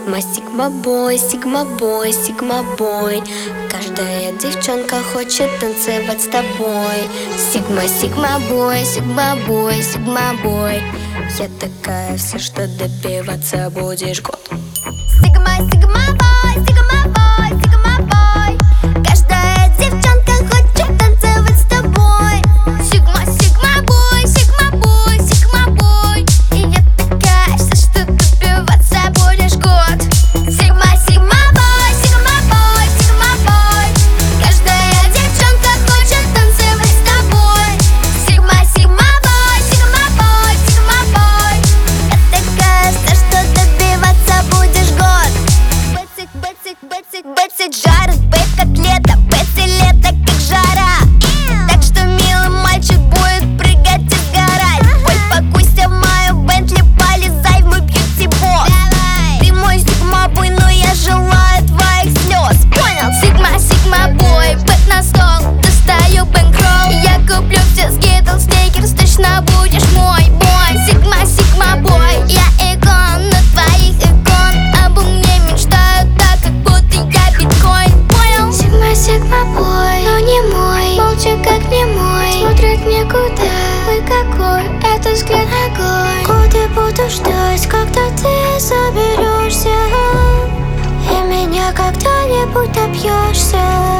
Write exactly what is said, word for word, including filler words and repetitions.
Сигма, сигма бой, сигма бой, сигма бой. Каждая девчонка хочет танцевать с тобой. Сигма, сигма бой, сигма бой, сигма бой. Я такая вся, что добиваться будешь год. Сигма, сигма бой, сигма бой, сигма бой. Каждая девчонка хочет танцевать с тобой. Сигма, сигма бой, сигма бой, сигма бой. И я такая вся, что добиваться будешь год. Сигма, сигма бой, сигма бой, сигма бой. Каждая девчонка хочет танцевать с тобой. Сигма, сигма бой, сигма бой, сигма бой. Я такая вся, что добиваться будешь год. Бэцик, бэцик, бэцик, бэцик жарит, бэк котлета, бэци лето как жара. Так что милый мальчик будет прыгать и сгорать. Ой, покуйся в мою Бентли, полезай в мой бьюти-босс. Ты мой сигма-бой, но я желаю твоих слез. Понял? Сигма, сигма-бой, бэк на стол, достаю бэнкролл. Я куплю все скитлс, сникерс, точно будешь мой бой. Сигма, сигма-бой, я икон на твоих икон. Обо мне мечтают так, как будто я биткоин. Понял? Сигма, сигма бой, но не мой. Молча как не мой, смотрит никуда. Ой, какой это взгляд огонь. Годы буду ждать, когда ты заберешься, и меня когда-нибудь добьешься.